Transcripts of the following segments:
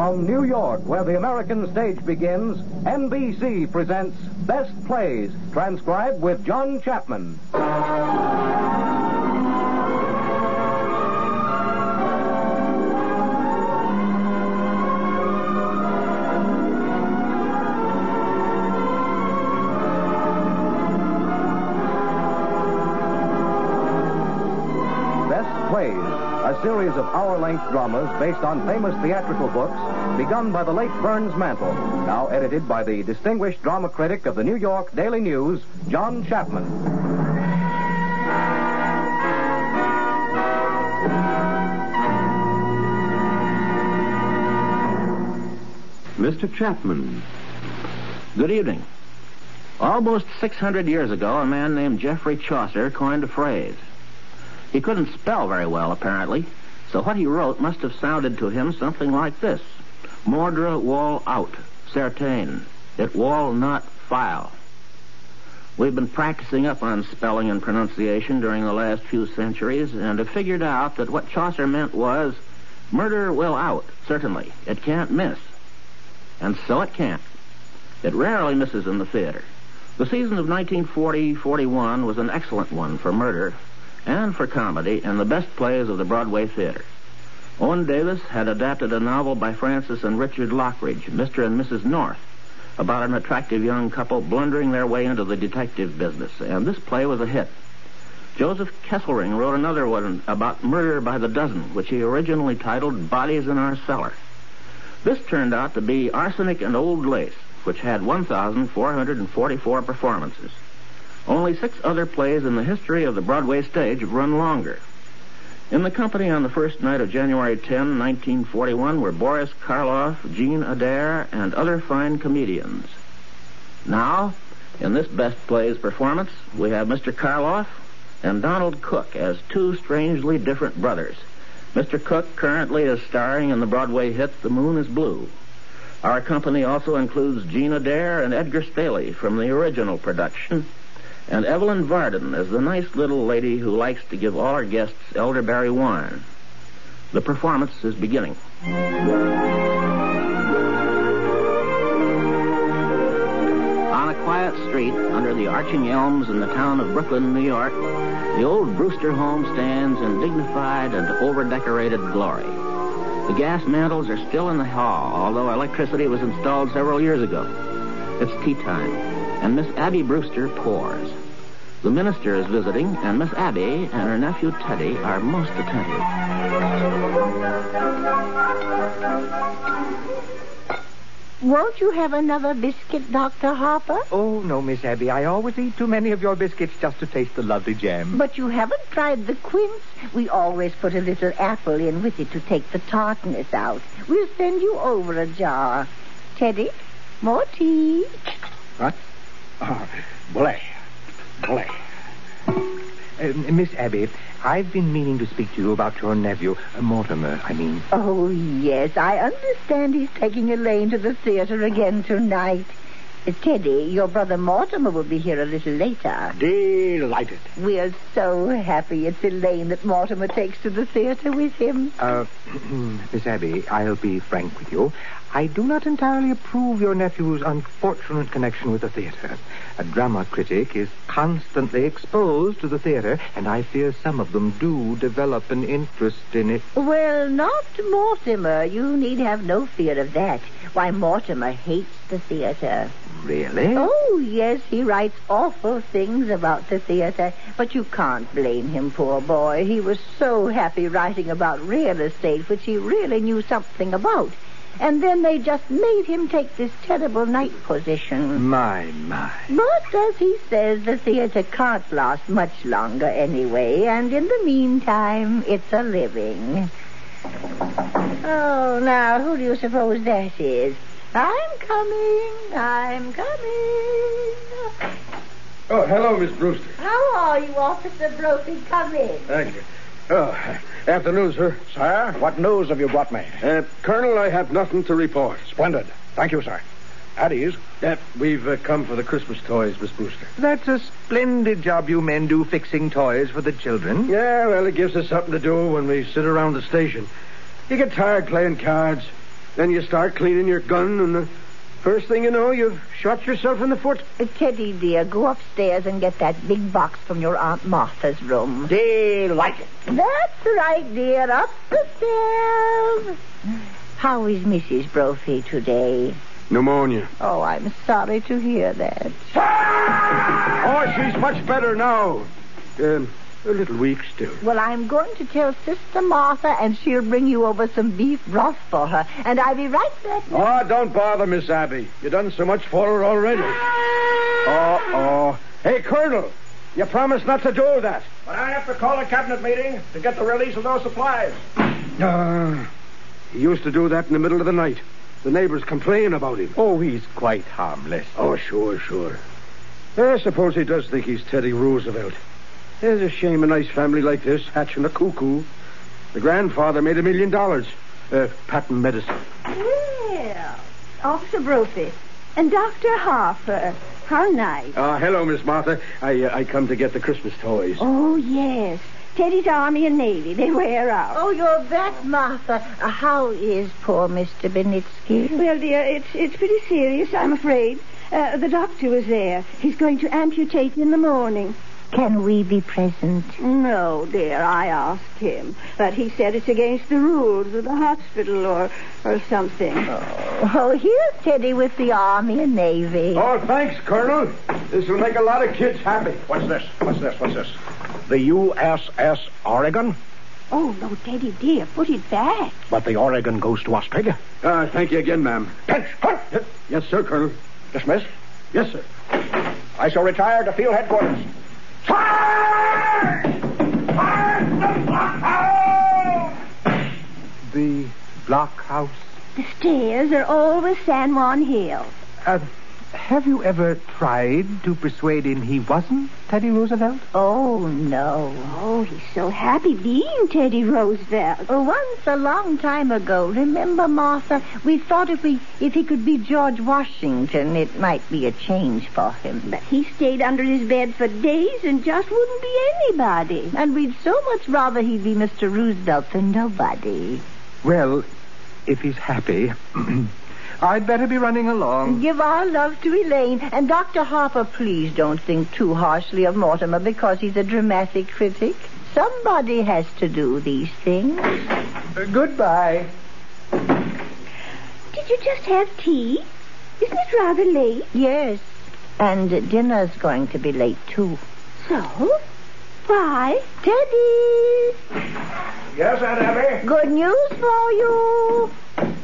From New York, where the American stage begins, NBC presents Best Plays, transcribed with John Chapman. A series of hour-length dramas based on famous theatrical books begun by the late Burns Mantle, now edited by the distinguished drama critic of the New York Daily News, John Chapman. Mr. Chapman. Good evening. Almost 600 years ago, a man named Geoffrey Chaucer coined a phrase. He couldn't spell very well, apparently, so what he wrote must have sounded to him something like this. Mordre wall out, certain. It wall not file. We've been practicing up on spelling and pronunciation during the last few centuries and have figured out that what Chaucer meant was, murder will out, certainly. It can't miss. And so it can't. It rarely misses in the theater. The season of 1940-41 was an excellent one for murder and for comedy and the best plays of the Broadway theater. Owen Davis had adapted a novel by Francis and Richard Lockridge, Mr. and Mrs. North, about an attractive young couple blundering their way into the detective business, and this play was a hit. Joseph Kesselring wrote another one about murder by the dozen, which he originally titled Bodies in Our Cellar. This turned out to be Arsenic and Old Lace, which had 1,444 performances. Only 6 other plays in the history of the Broadway stage have run longer. In the company on the first night of January 10, 1941, were Boris Karloff, Jean Adair, and other fine comedians. Now, in this Best Plays performance, we have Mr. Karloff and Donald Cook as 2 strangely different brothers. Mr. Cook currently is starring in the Broadway hit The Moon is Blue. Our company also includes Jean Adair and Edgar Staley from the original production, and Evelyn Varden as the nice little lady who likes to give all her guests elderberry wine. The performance is beginning. On a quiet street under the arching elms in the town of Brooklyn, New York, the old Brewster home stands in dignified and over-decorated glory. The gas mantles are still in the hall, although electricity was installed several years ago. It's tea time, and Miss Abby Brewster pours. The minister is visiting, and Miss Abby and her nephew Teddy are most attentive. Won't you have another biscuit, Dr. Harper? Oh, no, Miss Abby. I always eat too many of your biscuits just to taste the lovely jam. But you haven't tried the quince. We always put a little apple in with it to take the tartness out. We'll send you over a jar. Teddy, more tea. What? Bully. Miss Abby, I've been meaning to speak to you about your nephew, Mortimer, I mean. Oh, yes, I understand he's taking Elaine to the theater again tonight. Teddy, your brother Mortimer will be here a little later. Delighted. We're so happy it's Elaine that Mortimer takes to the theater with him. Miss Abby, I'll be frank with you. I do not entirely approve your nephew's unfortunate connection with the theater. A drama critic is constantly exposed to the theater, and I fear some of them do develop an interest in it. Well, not Mortimer. You need have no fear of that. Why, Mortimer hates the theater. Really? Oh, yes, he writes awful things about the theater. But you can't blame him, poor boy. He was so happy writing about real estate, which he really knew something about. And then they just made him take this terrible night position. My. But, as he says, the theater can't last much longer anyway, and in the meantime, it's a living. Oh, now, who do you suppose that is? I'm coming. Oh, hello, Miss Brewster. How are you, Officer Brophy? Come in. Thank you. Oh, afternoon, sir. Sir, what news have you brought me? Colonel, I have nothing to report. Splendid. Thank you, sir. At ease. We've come for the Christmas toys, Miss Brewster. That's a splendid job you men do fixing toys for the children. Yeah, well, it gives us something to do when we sit around the station. You get tired playing cards. Then you start cleaning your gun, and the first thing you know, you've shot yourself in the foot. Teddy, dear, go upstairs and get that big box from your Aunt Martha's room. Delighted. That's right, dear. Up the stairs. How is Mrs. Brophy today? Pneumonia. Oh, I'm sorry to hear that. Oh, she's much better now. A little weak still. Well, I'm going to tell Sister Martha, and she'll bring you over some beef broth for her. And I'll be right back. Oh, don't bother, Miss Abby. You've done so much for her already. Oh. Hey, Colonel, you promised not to do that. But I have to call a cabinet meeting to get the release of those supplies. He used to do that in the middle of the night. The neighbors complain about him. Oh, he's quite harmless. Oh, sure. I suppose he does think he's Teddy Roosevelt. It's a shame a nice family like this hatching a cuckoo. The grandfather made $1 million. Patent medicine. Well, Officer Brophy and Dr. Harper. How nice. Hello, Miss Martha. I come to get the Christmas toys. Oh, yes. Teddy's Army and Navy. They wear out. Oh, you're back, Martha. How is poor Mr. Benitsky? Well, dear, it's pretty serious, I'm afraid. The doctor was there. He's going to amputate in the morning. Can we be present? No, dear, I asked him. But he said it's against the rules of the hospital or something. Oh, here's Teddy with the Army and Navy. Oh, thanks, Colonel. This will make a lot of kids happy. What's this? The USS Oregon? Oh, no, Teddy, dear, put it back. But the Oregon goes to Australia. Thank you again, ma'am. Pinch, cut. Yes, sir, Colonel. Dismissed. Yes, sir. I shall retire to field headquarters. Fire! Fire the blockhouse! The blockhouse? The stairs are always San Juan Hill. Have you ever tried to persuade him he wasn't Teddy Roosevelt? Oh, no. Oh, he's so happy being Teddy Roosevelt. Once a long time ago, remember, Martha, we thought if he could be George Washington, it might be a change for him. But he stayed under his bed for days and just wouldn't be anybody. And we'd so much rather he'd be Mr. Roosevelt than nobody. Well, if he's happy, I'd better be running along. Give our love to Elaine. And Dr. Harper, please don't think too harshly of Mortimer because he's a dramatic critic. Somebody has to do these things. Goodbye. Did you just have tea? Isn't it rather late? Yes. And dinner's going to be late, too. So? Why? Teddy! Yes, Aunt Abby? Good news for you.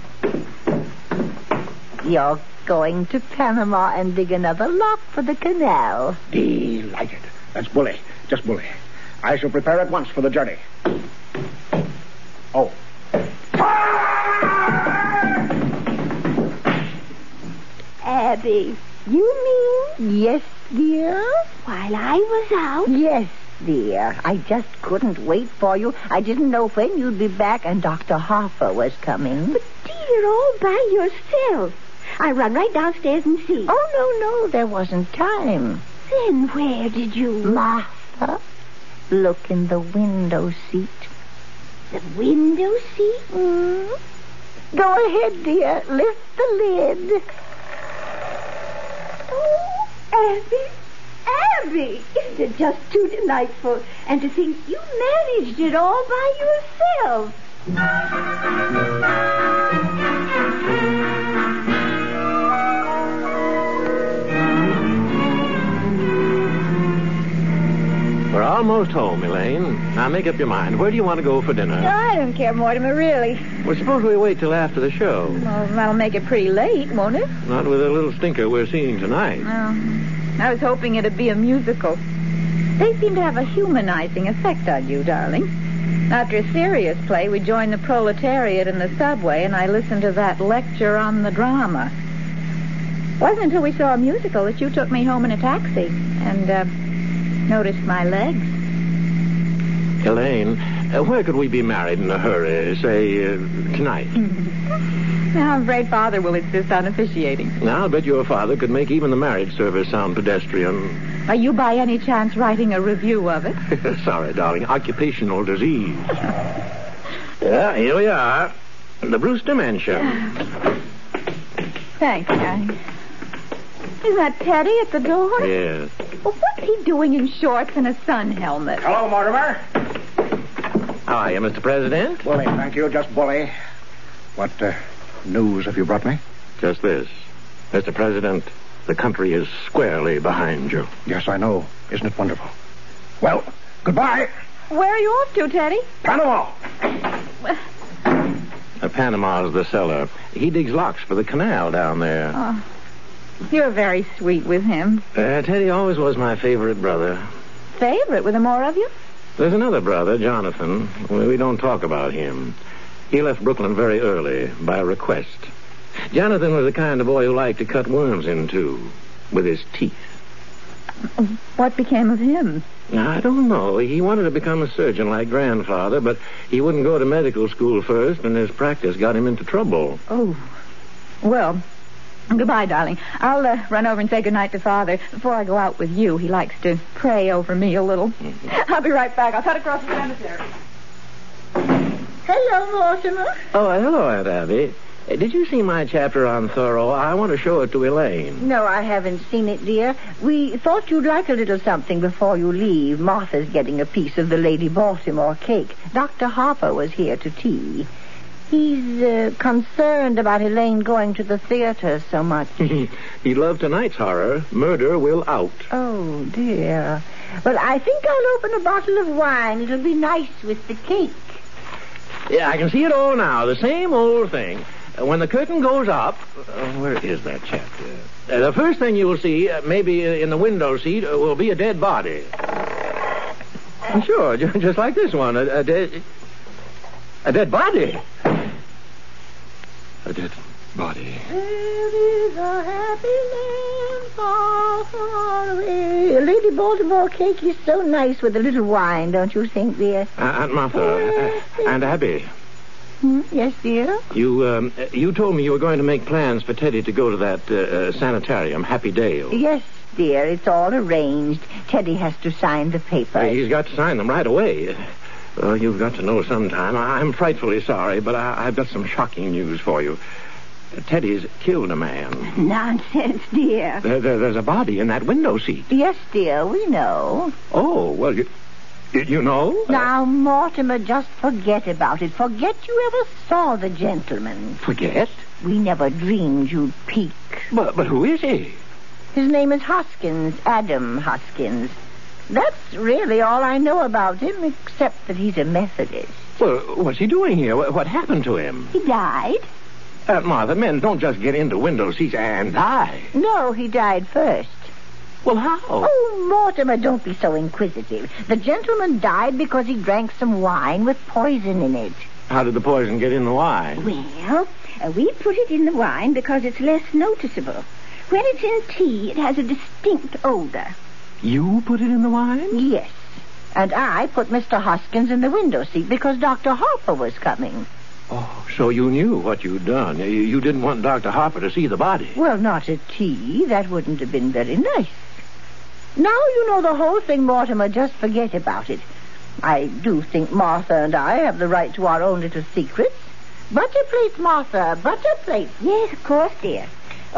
You're going to Panama and dig another lock for the canal. Delighted. That's bully. Just bully. I shall prepare at once for the journey. Oh. Abby, you mean? Yes, dear? While I was out? Yes, dear. I just couldn't wait for you. I didn't know when you'd be back, and Dr. Harper was coming. But, dear, all by yourself. I run right downstairs and see. Oh, no, there wasn't time. Then where did you... Martha, look in the window seat. The window seat? Go ahead, dear. Lift the lid. Oh, Abby, isn't it just too delightful? And to think you managed it all by yourself. We're almost home, Elaine. Now make up your mind. Where do you want to go for dinner? I don't care, Mortimer, really. Well, suppose we wait till after the show. Well, that'll make it pretty late, won't it? Not with a little stinker we're seeing tonight. Well, I was hoping it'd be a musical. They seem to have a humanizing effect on you, darling. After a serious play, we joined the proletariat in the subway, and I listened to that lecture on the drama. It wasn't until we saw a musical that you took me home in a taxi and noticed my legs. Elaine, where could we be married in a hurry? Say, tonight. Now, I'm afraid Father will insist on officiating. Now, I'll bet your father could make even the marriage service sound pedestrian. Are you by any chance writing a review of it? Sorry, darling. Occupational disease. Yeah, here we are. The Brewster Mansion. Thanks, Daddy. Is that Teddy at the door? Yes. Well, what's he doing in shorts and a sun helmet? Hello, Mortimer. How are you, Mr. President? Bully, thank you. Just bully. What news have you brought me? Just this. Mr. President, the country is squarely behind you. Yes, I know. Isn't it wonderful? Well, goodbye. Where are you off to, Teddy? Panama. Panama's the cellar. He digs locks for the canal down there. Oh, you're very sweet with him. Teddy always was my favorite brother. Favorite? Were there more of you? There's another brother, Jonathan. We don't talk about him. He left Brooklyn very early, by request. Jonathan was the kind of boy who liked to cut worms in two with his teeth. What became of him? I don't know. He wanted to become a surgeon like Grandfather, but he wouldn't go to medical school first, and his practice got him into trouble. Oh. Well, goodbye, darling. I'll run over and say goodnight to Father before I go out with you. He likes to pray over me a little. Mm-hmm. I'll be right back. I'll cut across the cemetery. Hello, Mortimer. Oh, hello, Aunt Abby. Did you see my chapter on Thoreau? I want to show it to Elaine. No, I haven't seen it, dear. We thought you'd like a little something before you leave. Martha's getting a piece of the Lady Baltimore cake. Dr. Harper was here to tea. He's concerned about Elaine going to the theater so much. He loved tonight's horror. Murder Will Out. Oh, dear. Well, I think I'll open a bottle of wine. It'll be nice with the cake. Yeah, I can see it all now. The same old thing. When the curtain goes up... where is that chapter? The first thing you will see, maybe in the window seat, will be a dead body. Sure, just like this one. A dead body. A dead body. There is a happy land far, far away. Lady Baltimore cake is so nice with a little wine, don't you think, dear? Aunt Martha, Aunt Abby. Yes, dear? You told me you were going to make plans for Teddy to go to that sanitarium, Happy Dale. Yes, dear. It's all arranged. Teddy has to sign the papers. He's got to sign them right away. You've got to know sometime. I'm frightfully sorry, but I've got some shocking news for you. Teddy's killed a man. Nonsense, dear. There's a body in that window seat. Yes, dear, we know. Oh, well, you know? Now, Mortimer, just forget about it. Forget you ever saw the gentleman. Forget? We never dreamed you'd peek. But who is he? His name is Hoskins, Adam Hoskins. That's really all I know about him, except that he's a Methodist. Well, what's he doing here? What happened to him? He died. Martha, men don't just get into window seats and die. No, he died first. Well, how? Oh, Mortimer, don't be so inquisitive. The gentleman died because he drank some wine with poison in it. How did the poison get in the wine? Well, we put it in the wine because it's less noticeable. When it's in tea, it has a distinct odor. You put it in the wine? Yes. And I put Mr. Hoskins in the window seat because Dr. Harper was coming. Oh, so you knew what you'd done. You didn't want Dr. Harper to see the body. Well, not at tea. That wouldn't have been very nice. Now you know the whole thing, Mortimer. Just forget about it. I do think Martha and I have the right to our own little secrets. Butter plates, Martha. Butter plates. Yes, of course, dear.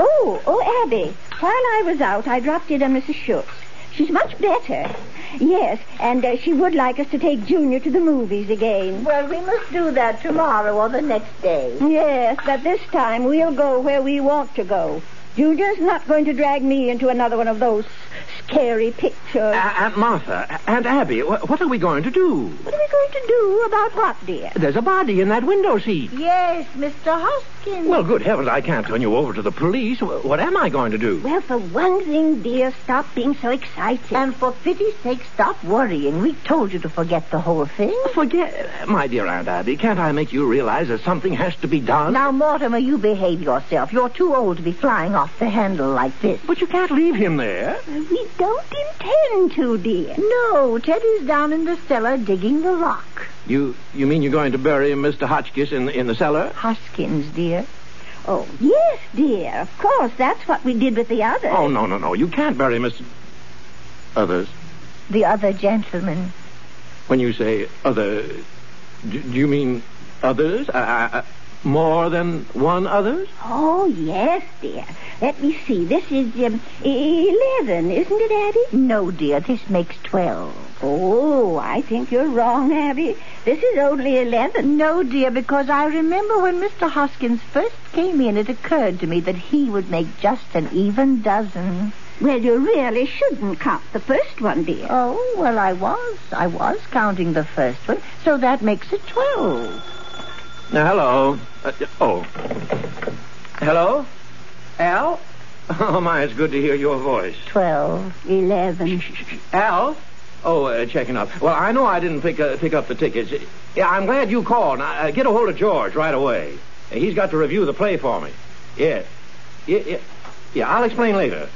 Oh, Abby. While I was out, I dropped in on Mrs. Schultz. She's much better. Yes, and she would like us to take Junior to the movies again. Well, we must do that tomorrow or the next day. Yes, but this time we'll go where we want to go. Junior's not going to drag me into another one of those scary pictures. Aunt Martha, Aunt Abby, what are we going to do? What are we going to do about what, dear? There's a body in that window seat. Yes, Mr. Hoskins. Well, good heavens, I can't turn you over to the police. What am I going to do? Well, for one thing, dear, stop being so excited. And for pity's sake, stop worrying. We told you to forget the whole thing. Forget? My dear Aunt Abby, can't I make you realize that something has to be done? Now, Mortimer, you behave yourself. You're too old to be flying off the handle like this. But you can't leave him there. We don't intend to, dear. No, Teddy's down in the cellar digging the rock. You mean you're going to bury Mr. Hotchkiss in the cellar? Hoskins, dear. Oh, yes, dear. Of course, that's what we did with the others. Oh, no. You can't bury Mr. Others. The other gentleman. When you say other, do you mean others? More than one others? Oh, yes, dear. Let me see. This is 11, isn't it, Abby? No, dear, this makes 12. Oh, I think you're wrong, Abby. This is only 11. No, dear, because I remember when Mr. Hoskins first came in, it occurred to me that he would make just an even dozen. Well, you really shouldn't count the first one, dear. Oh, well, I was counting the first one, so that makes it 12. Now, hello. Hello? Al? Oh, my, it's good to hear your voice. 12. 11. Al? Oh, checking up. Well, I know I didn't pick up the tickets. Yeah, I'm glad you called. Now, get a hold of George right away. He's got to review the play for me. Yeah, I'll explain later.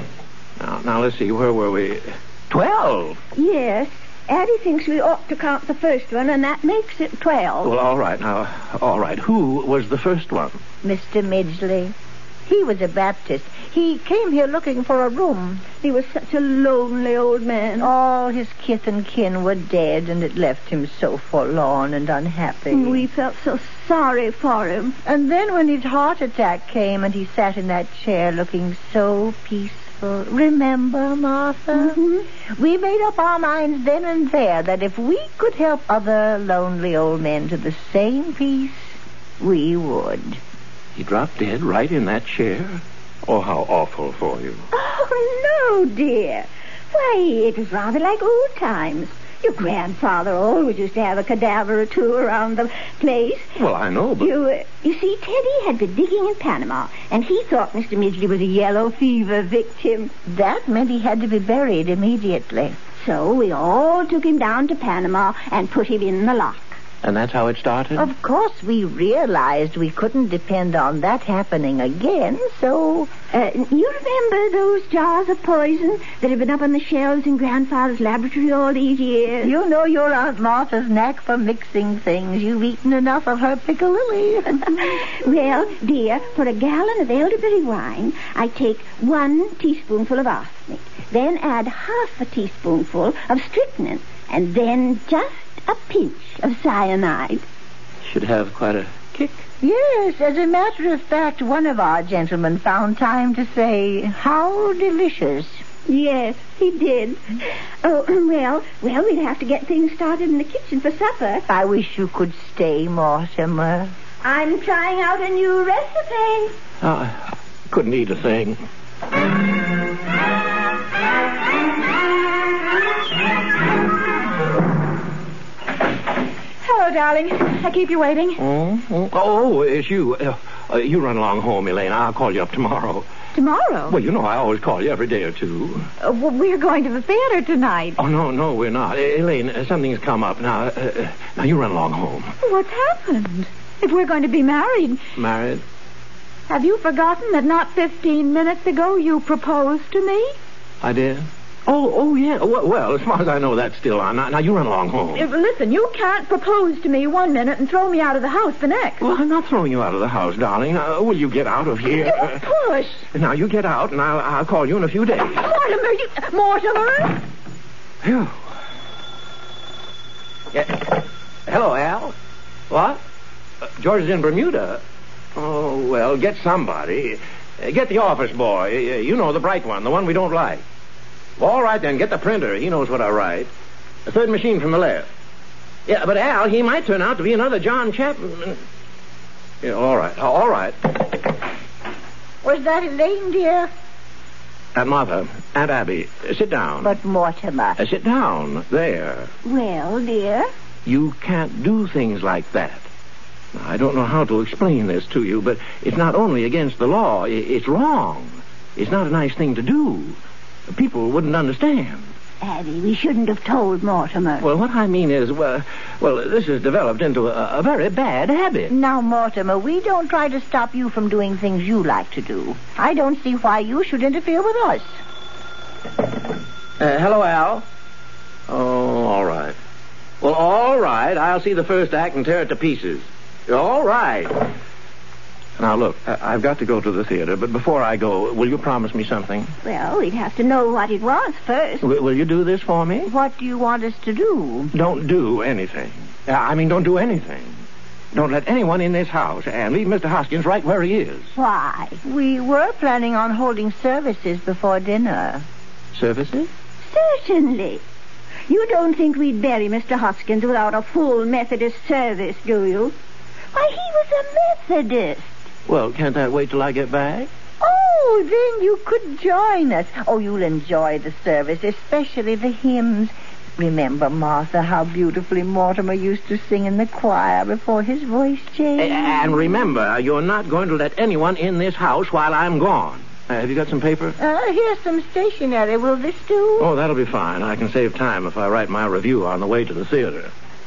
Now, let's see. Where were we? 12. Yes. Addie thinks we ought to count the first one, and that makes it 12. Well, all right. Now, all right. Who was the first one? Mr. Midgley. He was a Baptist. He came here looking for a room. He was such a lonely old man. All his kith and kin were dead, and it left him so forlorn and unhappy. We felt so sorry for him. And then when his heart attack came and he sat in that chair looking so peaceful. Remember, Martha? Mm-hmm. We made up our minds then and there that if we could help other lonely old men to the same peace, we would. He dropped dead right in that chair? Oh, how awful for you. Oh, no, dear. Why, it was rather like old times. Your grandfather always used to have a cadaver or two around the place. Well, I know, but... You see, Teddy had been digging in Panama, and he thought Mr. Midgley was a yellow fever victim. That meant he had to be buried immediately. So we all took him down to Panama and put him in the lock. And that's how it started? Of course, we realized we couldn't depend on that happening again, so... You remember those jars of poison that have been up on the shelves in Grandfather's laboratory all these years? You know your Aunt Martha's knack for mixing things. You've eaten enough of her piccalilli. Well, dear, for a gallon of elderberry wine, I take 1 teaspoonful of arsenic, then add half a teaspoonful of strychnine, and then just a pinch of cyanide. Should have quite a kick. Yes, as a matter of fact, one of our gentlemen found time to say, "How delicious." Yes, he did. Oh, well, we'll have to get things started in the kitchen for supper. I wish you could stay, Mortimer. I'm trying out a new recipe. I couldn't eat a thing. Hello, darling. I keep you waiting. Oh, it's you. You run along home, Elaine. I'll call you up tomorrow. Tomorrow? Well, you know I always call you every day or two. Well, we're going to the theater tonight. Oh, no, we're not. Elaine, something's come up. Now you run along home. What's happened? If we're going to be married... Married? Have you forgotten that not 15 minutes ago you proposed to me? I did? Oh, yeah. Well, as far as I know, that's still on. Now, you run along home. Listen, you can't propose to me 1 minute and throw me out of the house the next. Well, I'm not throwing you out of the house, darling. Will you get out of here? Don't push. Now, you get out, and I'll call you in a few days. Mortimer! Phew. Yeah. Hello, Al. What? George is in Bermuda. Oh, well, get somebody. Get the office boy. You know, the bright one, the one we don't like. All right, then, get the printer. He knows what I write. The third machine from the left. Yeah, but Al, he might turn out to be another John Chapman. Yeah, all right. Was that Elaine, dear? Aunt Martha, Aunt Abby, sit down. But Mortimer... sit down. There. Well, dear? You can't do things like that. Now, I don't know how to explain this to you, but it's not only against the law. It's wrong. It's not a nice thing to do. People wouldn't understand. Abby, we shouldn't have told Mortimer. Well, what I mean is, well, this has developed into a very bad habit. Now, Mortimer, we don't try to stop you from doing things you like to do. I don't see why you should interfere with us. Hello, Al. Oh, all right. Well, all right. I'll see the first act and tear it to pieces. All right. Now, look, I've got to go to the theater, but before I go, will you promise me something? Well, we'd have to know what it was first. Will you do this for me? What do you want us to do? Don't do anything. I mean, don't do anything. Don't let anyone in this house, and leave Mr. Hoskins right where he is. Why? We were planning on holding services before dinner. Services? Certainly. You don't think we'd bury Mr. Hoskins without a full Methodist service, do you? Why, he was a Methodist. Well, can't that wait till I get back? Oh, then you could join us. Oh, you'll enjoy the service, especially the hymns. Remember, Martha, how beautifully Mortimer used to sing in the choir before his voice changed? And remember, you're not going to let anyone in this house while I'm gone. Have you got some paper? Here's some stationery. Will this do? Oh, that'll be fine. I can save time if I write my review on the way to the theater.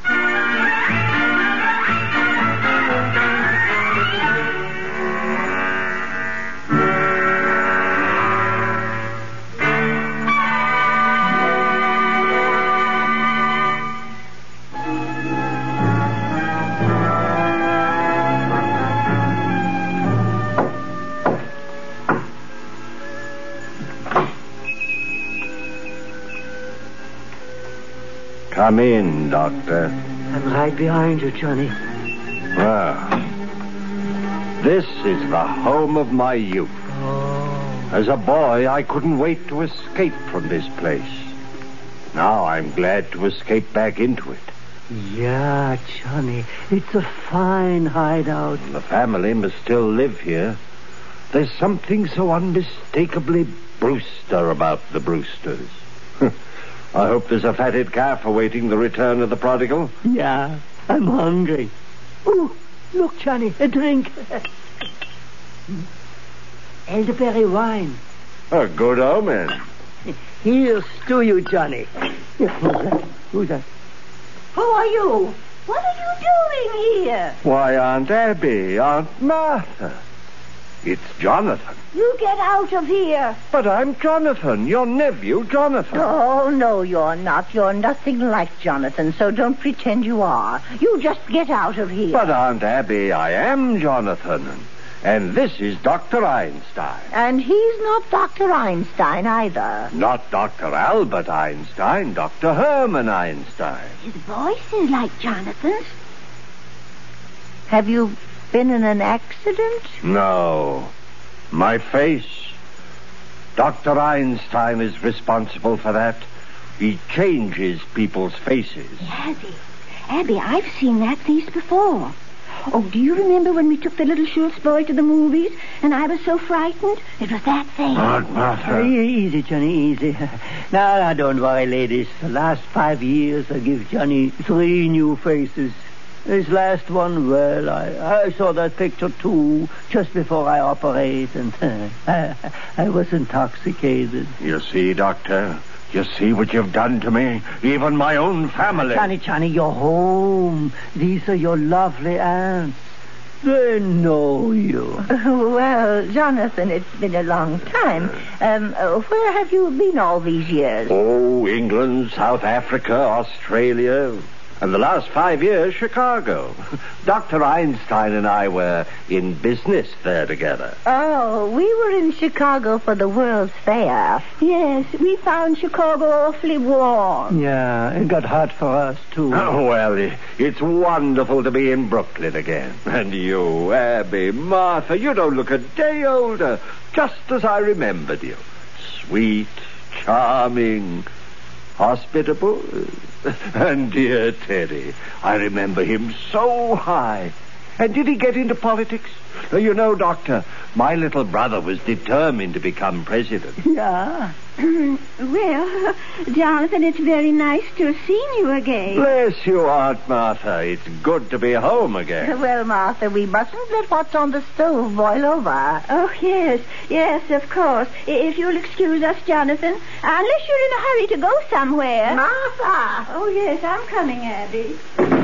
Come in, Doctor. I'm right behind you, Johnny. Well, this is the home of my youth. Oh. As a boy, I couldn't wait to escape from this place. Now I'm glad to escape back into it. Yeah, Johnny. It's a fine hideout. The family must still live here. There's something so unmistakably Brewster about the Brewsters. I hope there's a fatted calf awaiting the return of the prodigal. Yeah, I'm hungry. Oh, look, Johnny, a drink. Elderberry wine. A good omen. Here's to you, Johnny. Who's that? Who are you? What are you doing here? Why, Aunt Abby, Aunt Martha. It's Jonathan. You get out of here. But I'm Jonathan, your nephew, Jonathan. Oh, no, you're not. You're nothing like Jonathan, so don't pretend you are. You just get out of here. But, Aunt Abby, I am Jonathan. And this is Dr. Einstein. And he's not Dr. Einstein either. Not Dr. Albert Einstein, Dr. Herman Einstein. His voice is like Jonathan's. Have you been in an accident? No. My face. Dr. Einstein is responsible for that. He changes people's faces. Abby, I've seen that face before. Oh, do you remember when we took the little Schultz boy to the movies and I was so frightened? It was that face. Aunt Martha. Easy, Johnny, easy. Now, don't worry, ladies. The last 5 years, I give Johnny 3 new faces. This last one, well, I saw that picture, too, just before I operate, and I was intoxicated. You see, Doctor? You see what you've done to me? Even my own family. Johnny, you're home. These are your lovely aunts. They know you. Well, Jonathan, it's been a long time. Where have you been all these years? Oh, England, South Africa, Australia. And the last 5 years, Chicago. Dr. Einstein and I were in business there together. Oh, we were in Chicago for the World's Fair. Yes, we found Chicago awfully warm. Yeah, it got hot for us, too. Oh, well, it's wonderful to be in Brooklyn again. And you, Abby, Martha, you don't look a day older. Just as I remembered you. Sweet, charming, hospitable. And dear Teddy, I remember him so high. And did he get into politics? You know, Doctor, my little brother was determined to become president. Yeah. Well, Jonathan, it's very nice to have seen you again. Bless you, Aunt Martha. It's good to be home again. Well, Martha, we mustn't let what's on the stove boil over. Oh, yes, of course. If you'll excuse us, Jonathan, unless you're in a hurry to go somewhere. Martha! Oh, yes, I'm coming, Abby.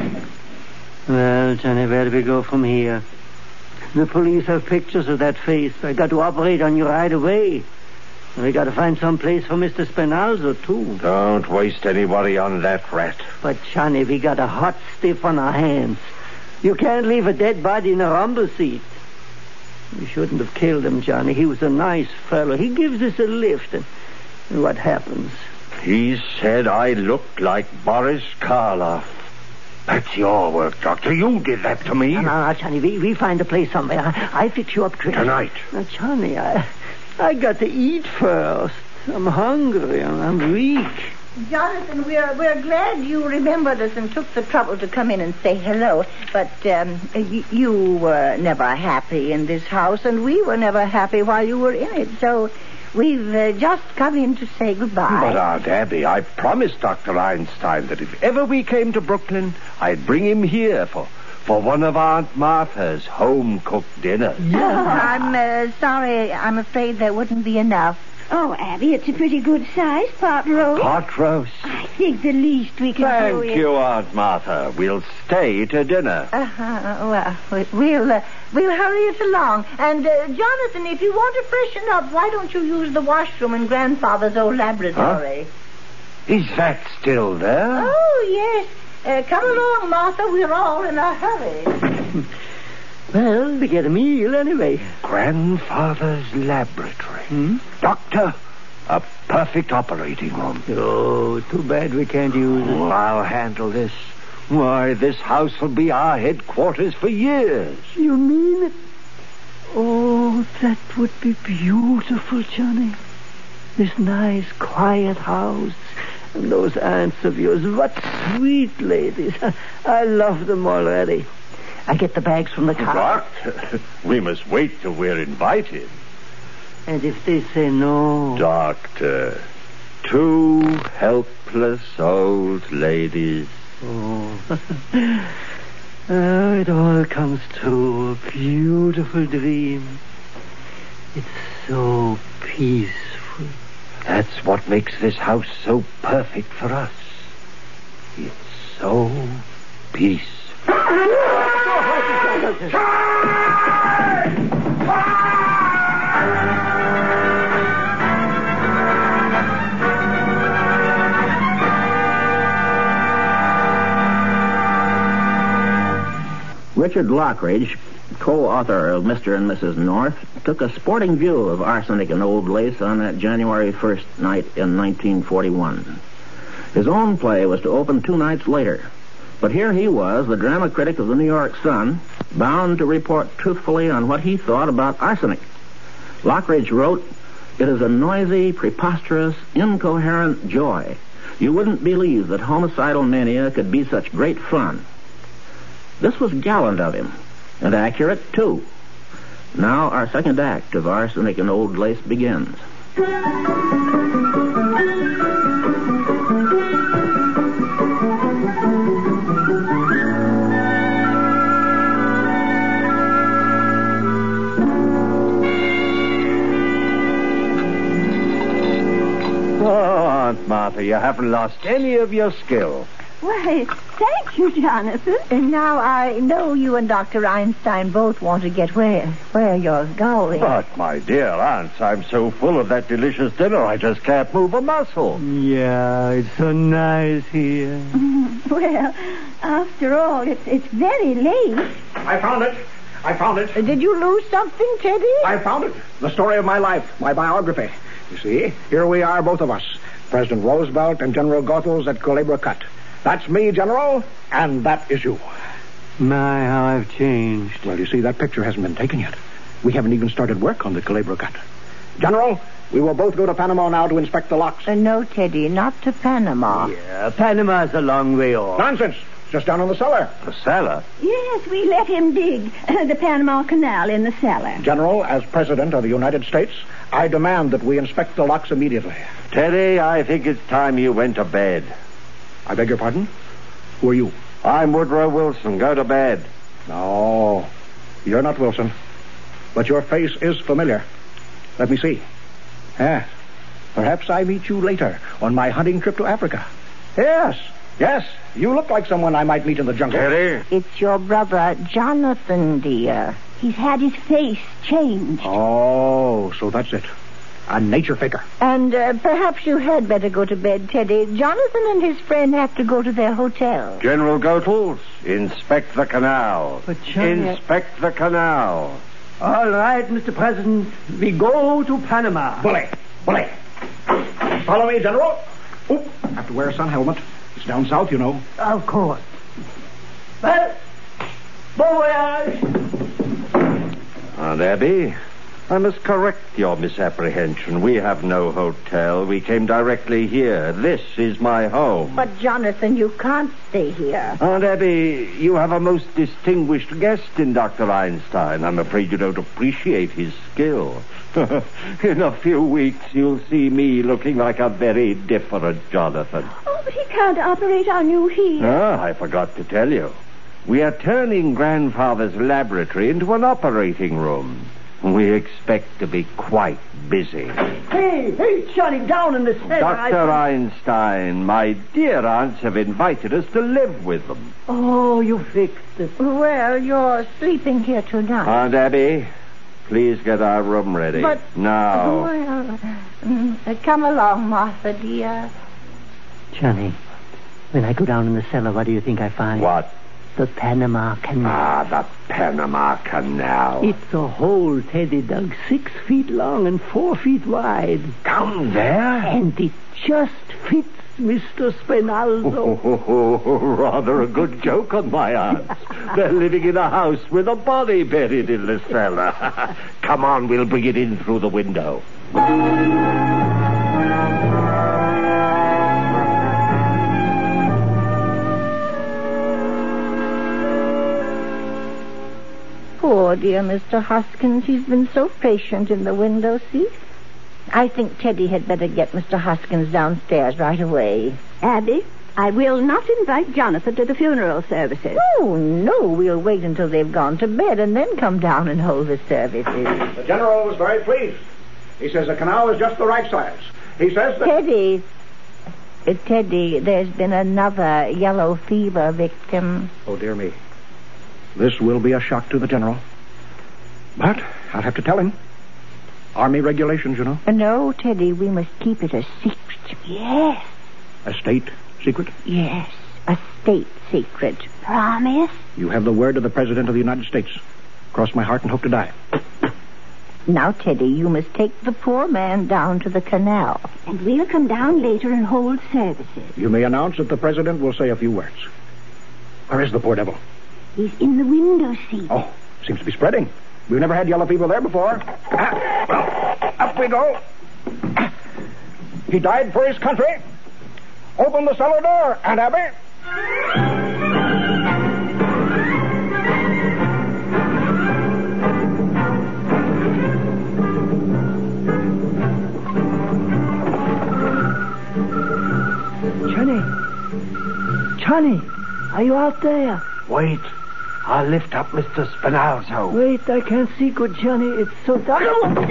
Well, Johnny, where do we go from here? The police have pictures of that face. I got to operate on you right away. We got to find some place for Mr. Spinalzo, too. Don't waste any worry on that rat. But, Johnny, we got a hot stiff on our hands. You can't leave a dead body in a rumble seat. We shouldn't have killed him, Johnny. He was a nice fellow. He gives us a lift, and what happens? He said I looked like Boris Karloff. That's your work, Doctor. You did that to me. Now, Johnny, we find a place somewhere. I fix you up quick. Tonight. Now, Johnny, I got to eat first. I'm hungry and I'm weak. Jonathan, we're glad you remembered us and took the trouble to come in and say hello. But you were never happy in this house, and we were never happy while you were in it. So we've just come in to say goodbye. But, Aunt Abby, I promised Dr. Einstein that if ever we came to Brooklyn, I'd bring him here for one of Aunt Martha's home-cooked dinners. I'm sorry. I'm afraid there wouldn't be enough. Oh, Abby, it's a pretty good size pot roast. Pot roast? I think the least we can do is... Thank you, Aunt Martha. We'll stay to dinner. Well, we'll hurry it along. And, Jonathan, if you want to freshen up, why don't you use the washroom in Grandfather's old laboratory? Huh? Is that still there? Oh, yes. Come along, Martha. We're all in a hurry. Well, we get a meal anyway. Grandfather's laboratory. Doctor, a perfect operating room. Oh, too bad we can't use it. I'll handle this. Why, this house will be our headquarters for years. You mean it? Oh, that would be beautiful, Johnny. This nice, quiet house. And those aunts of yours, what sweet ladies. I love them already. I get the bags from the car. Doctor, we must wait till we're invited. And if they say no... Doctor, two helpless old ladies. Oh. Oh, it all comes true. A beautiful dream. It's so peaceful. That's what makes this house so perfect for us. It's so peaceful. Richard Lockridge, co-author of Mr. and Mrs. North, took a sporting view of arsenic and old lace on that January 1st night in 1941. His own play was to open 2 nights later. But here he was, the drama critic of the New York Sun, bound to report truthfully on what he thought about arsenic. Lockridge wrote, "It is a noisy, preposterous, incoherent joy. You wouldn't believe that homicidal mania could be such great fun." This was gallant of him, and accurate, too. Now our second act of Arsenic and Old Lace begins. Aunt Martha, you haven't lost any of your skill. Why, thank you, Jonathan. And now I know you and Dr. Einstein both want to get where you're going. But, my dear aunts, I'm so full of that delicious dinner I just can't move a muscle. Yeah, it's so nice here. Well, after all, it's very late. I found it. Did you lose something, Teddy? I found it. The story of my life, my biography. You see, here we are, both of us. President Roosevelt and General Goethals at Culebra Cut. That's me, General, and that is you. My, how I've changed. Well, you see, that picture hasn't been taken yet. We haven't even started work on the Culebra Cut. General, we will both go to Panama now to inspect the locks. No, Teddy, not to Panama. Yeah, Panama's a long way off. Nonsense. Just down in the cellar. The cellar? Yes, we let him dig the Panama Canal in the cellar. General, as President of the United States, I demand that we inspect the locks immediately. Teddy, I think it's time you went to bed. I beg your pardon? Who are you? I'm Woodrow Wilson. Go to bed. No, you're not Wilson. But your face is familiar. Let me see. Yes. Perhaps I meet you later on my hunting trip to Africa. Yes. You look like someone I might meet in the jungle. Teddy? It's your brother, Jonathan, dear. He's had his face changed. Oh, so that's it. A nature faker. And perhaps you had better go to bed, Teddy. Jonathan and his friend have to go to their hotel. General Goethals, inspect the canal. But Johnny... Inspect the canal. All right, Mr. President. We go to Panama. Bully. Follow me, General. Oop, have to wear a sun helmet. It's down south, you know. Of course. Well, bon voyage. Aunt Abby, I must correct your misapprehension. We have no hotel. We came directly here. This is my home. But, Jonathan, you can't stay here. Aunt Abby, you have a most distinguished guest in Dr. Einstein. I'm afraid you don't appreciate his skill. In a few weeks, you'll see me looking like a very different Jonathan. Oh, but he can't operate on you here. Ah, I forgot to tell you. We are turning Grandfather's laboratory into an operating room. We expect to be quite busy. Hey, shut him down in the cellar. Dr. Einstein, my dear aunts have invited us to live with them. Oh, you fixed it. Well, you're sleeping here tonight. Aunt Abby, please get our room ready. But... Now. Well, come along, Martha, dear. Johnny, when I go down in the cellar, what do you think I find? What? The Panama Canal. Ah, the Panama Canal. It's a hole Teddy dug 6 feet long and 4 feet wide. Down there? And it just fits Mr. Spinaldo. Rather a good joke on my aunts. They're living in a house with a body buried in the cellar. Come on, we'll bring it in through the window. Poor dear Mr. Hoskins. He's been so patient in the window seat. I think Teddy had better get Mr. Hoskins downstairs right away. Abby, I will not invite Jonathan to the funeral services. Oh, no. We'll wait until they've gone to bed and then come down and hold the services. The general was very pleased. He says the canal is just the right size. He says that... Teddy, there's been another yellow fever victim. Oh, dear me. This will be a shock to the general. But I'll have to tell him. Army regulations, you know. No, Teddy, we must keep it a secret. Yes. A state secret? Yes, a state secret. Promise? You have the word of the President of the United States. Cross my heart and hope to die. Now, Teddy, you must take the poor man down to the canal. And we'll come down later and hold services. You may announce that the President will say a few words. Where is the poor devil? He's in the window seat. Oh, seems to be spreading. We've never had yellow fever there before. Well, up we go. He died for his country. Open the cellar door, Aunt Abby. Johnny, are you out there? Wait. I'll lift up Mr. Spinalzo. Wait, I can't see good, Johnny. It's so dark.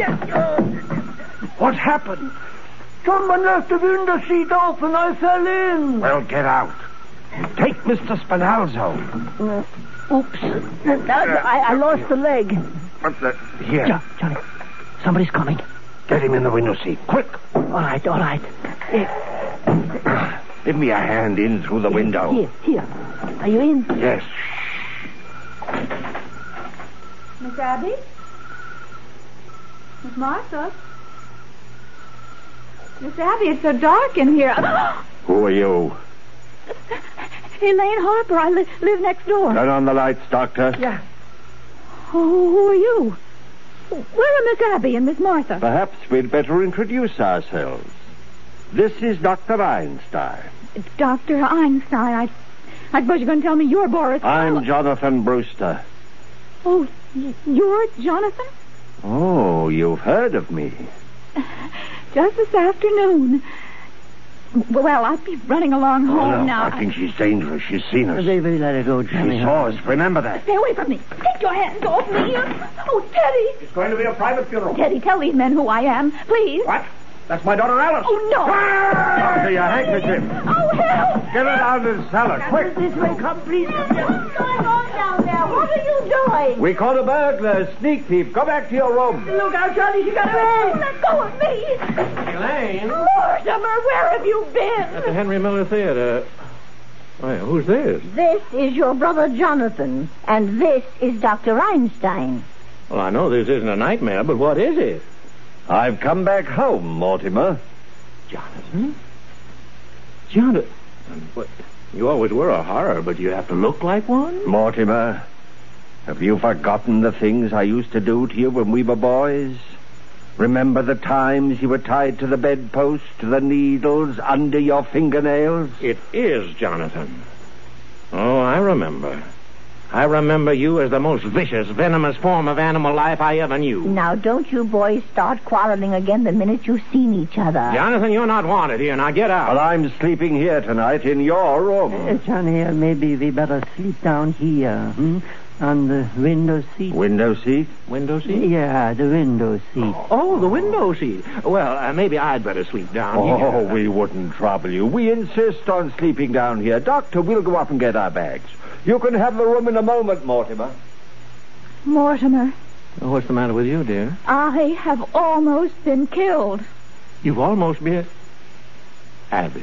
What happened? Someone left the window seat open. I fell in. Well, get out. Take Mr. Spinalzo. Oops. I lost the leg. Here. Johnny, somebody's coming. Get him in the window seat. Quick. All right. Give me a hand in through the window. Here. Are you in? Yes. Miss Abby? Miss Martha? Miss Abby, it's so dark in here. Who are you? Elaine Harper. I live next door. Turn on the lights, Doctor. Yeah. Oh, who are you? Where are Miss Abby and Miss Martha? Perhaps we'd better introduce ourselves. This is Dr. Einstein. Dr. Einstein. I suppose you're going to tell me you're Boris. I'm Jonathan Brewster. Oh, you're Jonathan? Oh, you've heard of me. Just this afternoon. Well, I'll be running along home now. I think she's dangerous. She's seen us. Baby, let her go, Johnny. She saw us. Remember that. Stay away from me. Take your hands off me. Oh, Teddy. It's going to be a private funeral. Teddy, tell these men who I am, please. What? That's my daughter Alice. Oh, no. Doctor, your handkerchief. Oh, help. Get it out of the cellar, quick. This way, come, please. What's going on down there? What are you doing? We caught a burglar, a sneak thief. Go back to your room. Look out, Johnny. She got away. Let go of me. Elaine? Mortimer, where have you been? At the Henry Miller Theater. Why, who's this? This is your brother Jonathan, and this is Dr. Einstein. Well, I know this isn't a nightmare, but what is it? I've come back home, Mortimer. Jonathan? Jonathan? What? You always were a horror, but you have to look like one? Mortimer, have you forgotten the things I used to do to you when we were boys? Remember the times you were tied to the bedpost, to the needles under your fingernails? It is, Jonathan. Oh, I remember. I remember you as the most vicious, venomous form of animal life I ever knew. Now, don't you boys start quarreling again the minute you've seen each other. Jonathan, you're not wanted here. Now get out. Well, I'm sleeping here tonight in your room. Johnny, maybe we better sleep down here, on the window seat. Window seat? Window seat? Yeah, the window seat. Oh, the window seat. Well, maybe I'd better sleep down here. Oh, we wouldn't trouble you. We insist on sleeping down here. Doctor, we'll go up and get our bags. You can have the room in a moment, Mortimer. Mortimer, What's the matter with you, dear? I have almost been killed. You've almost been... Abby.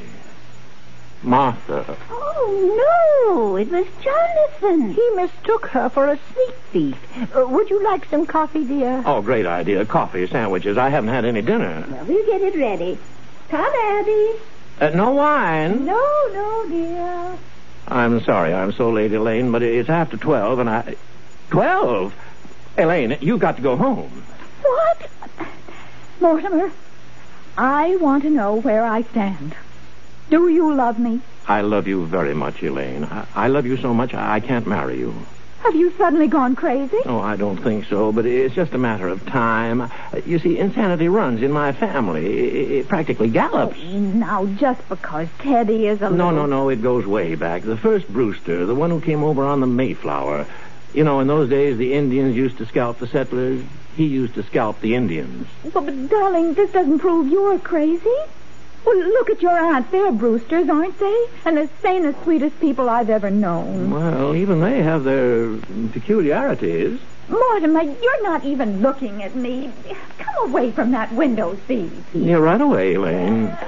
Martha. Oh, no, it was Jonathan. He mistook her for a sneak thief. Would you like some coffee, dear? Oh, great idea. Coffee, sandwiches. I haven't had any dinner. Well, we'll get it ready. Come, Abby. No wine. No, dear. I'm sorry I'm so late, Elaine, but it's after 12, and I... 12? Elaine, you've got to go home. What? Mortimer, I want to know where I stand. Do you love me? I love you very much, Elaine. I love you so much I can't marry you. Have you suddenly gone crazy? Oh, I don't think so, but it's just a matter of time. You see, insanity runs in my family. It practically gallops. Now, just because Teddy is a little... No, it goes way back. The first Brewster, the one who came over on the Mayflower. You know, in those days, the Indians used to scalp the settlers. He used to scalp the Indians. But, darling, this doesn't prove you're crazy. Well, look at your aunts. They're Brewsters, aren't they? And the sanest, sweetest people I've ever known. Well, even they have their peculiarities. Mortimer, you're not even looking at me. Come away from that window seat. Yeah, right away, Elaine.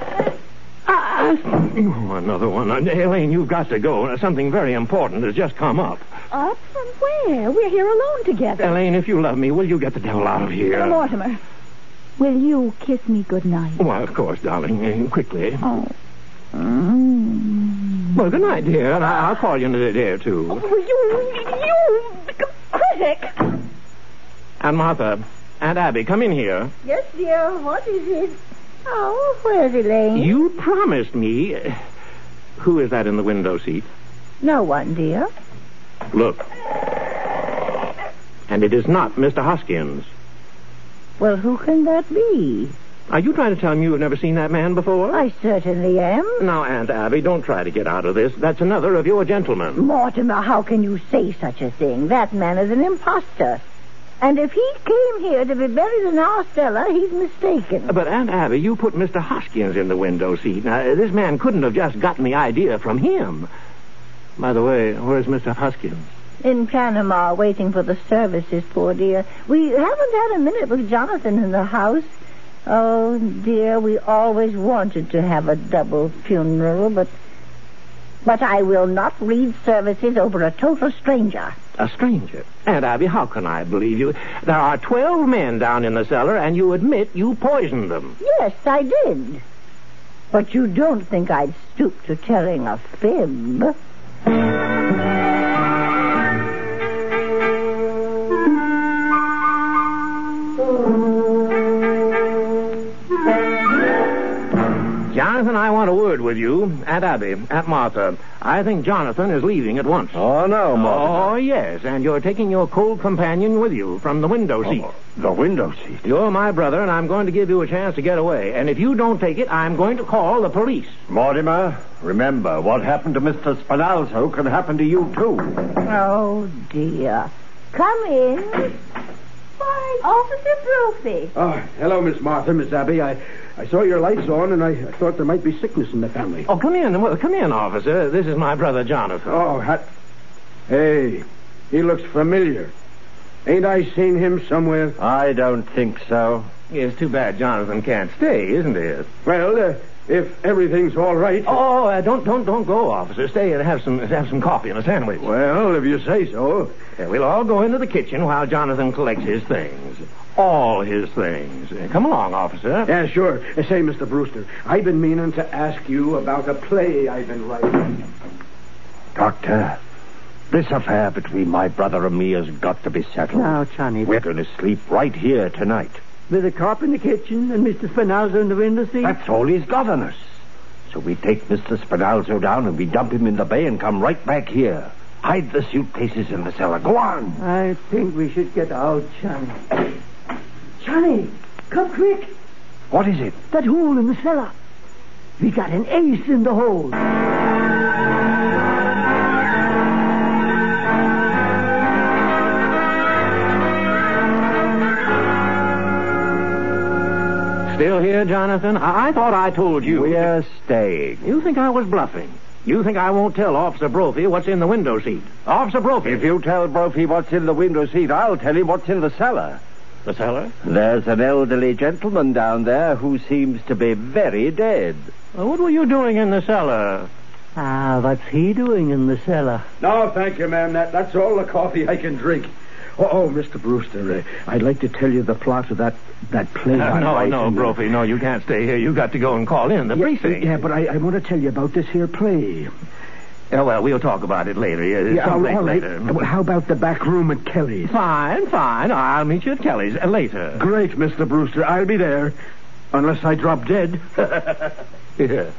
Another one. Elaine, you've got to go. Something very important has just come up. Up from where? We're here alone together. Elaine, if you love me, will you get the devil out of here? Mortimer, will you kiss me goodnight? Why, of course, darling. Quickly. Oh. Well, good night, dear. And I'll call you in a day or two. You critic. Aunt Martha, Aunt Abby, come in here. Yes, dear. What is it? Oh, where's Elaine? You promised me... Who is that in the window seat? No one, dear. Look. And it is not Mr. Hoskins. Well, who can that be? Are you trying to tell me you've never seen that man before? I certainly am. Now, Aunt Abby, don't try to get out of this. That's another of your gentlemen. Mortimer, how can you say such a thing? That man is an imposter. And if he came here to be buried in our cellar, he's mistaken. But, Aunt Abby, you put Mr. Hoskins in the window seat. Now, this man couldn't have just gotten the idea from him. By the way, where's Mr. Hoskins? In Panama, waiting for the services, poor dear. We haven't had a minute with Jonathan in the house. Oh, dear, we always wanted to have a double funeral, but I will not read services over a total stranger. A stranger? Aunt Abby, how can I believe you? There are 12 men down in the cellar, and you admit you poisoned them. Yes, I did. But you don't think I'd stoop to telling a fib. Jonathan, I want a word with you. Aunt Abby, Aunt Martha, I think Jonathan is leaving at once. Oh, no, Martha. Oh, yes, and you're taking your cold companion with you from the window seat. The window seat? You're my brother, and I'm going to give you a chance to get away. And if you don't take it, I'm going to call the police. Mortimer, remember, what happened to Mr. Spinalzo can happen to you, too. Oh, dear. Come in. Why, Officer Brophy. Oh, hello, Miss Martha, Miss Abby. I saw your lights on, and I thought there might be sickness in the family. Oh, come in. Well, come in, officer. This is my brother, Jonathan. Oh, Hey, he looks familiar. Ain't I seen him somewhere? I don't think so. It's too bad Jonathan can't stay, isn't it? Well, if everything's all right. Oh, don't go, officer. Stay and have some coffee and a sandwich. Well, if you say so. We'll all go into the kitchen while Jonathan collects his things. All his things. Come along, officer. Yeah, sure. Say, Mr. Brewster, I've been meaning to ask you about a play I've been writing. Doctor, this affair between my brother and me has got to be settled. Now, Johnny. We're going to sleep right here tonight. With a cop in the kitchen and Mr. Spinalzo in the window seat? That's all he's got on us. So we take Mr. Spinalzo down and we dump him in the bay and come right back here. Hide the suitcases in the cellar. Go on. I think we should get out, Johnny. Johnny, come quick. What is it? That hole in the cellar. We got an ace in the hole. Still here, Jonathan? I thought I told you. We're staying. You think I was bluffing? You think I won't tell Officer Brophy what's in the window seat? Officer Brophy! If you tell Brophy what's in the window seat, I'll tell him what's in the cellar. The cellar? There's an elderly gentleman down there who seems to be very dead. What were you doing in the cellar? What's he doing in the cellar? No, thank you, ma'am. That's all the coffee I can drink. Oh, Mr. Brewster, I'd like to tell you the plot of that play. No, Brophy, no, you can't stay here. You got to go and call in the precinct. Yeah, but I want to tell you about this here play. Yeah, well, we'll talk about it later. All right. Later. Well, how about the back room at Kelly's? Fine. I'll meet you at Kelly's later. Great, Mr. Brewster. I'll be there. Unless I drop dead. Yeah.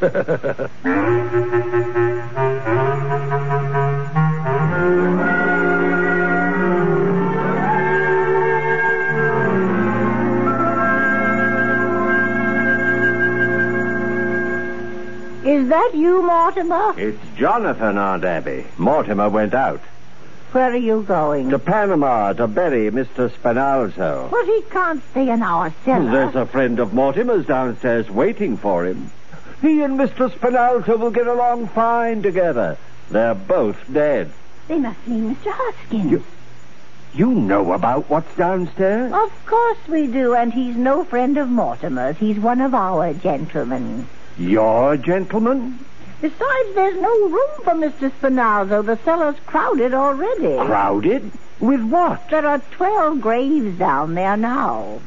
Is that you, Mortimer? It's Jonathan, Aunt Abby. Mortimer went out. Where are you going? To Panama to bury Mr. Spinalzo. But he can't stay in our cellar. There's a friend of Mortimer's downstairs waiting for him. He and Mr. Spinalzo will get along fine together. They're both dead. They must mean Mr. Hoskins. You know about what's downstairs? Of course we do, and he's no friend of Mortimer's. He's one of our gentlemen. Your gentleman? Besides, there's no room for Mr. Spinalzo. The cellar's crowded already. Crowded? With what? There are 12 graves down there now.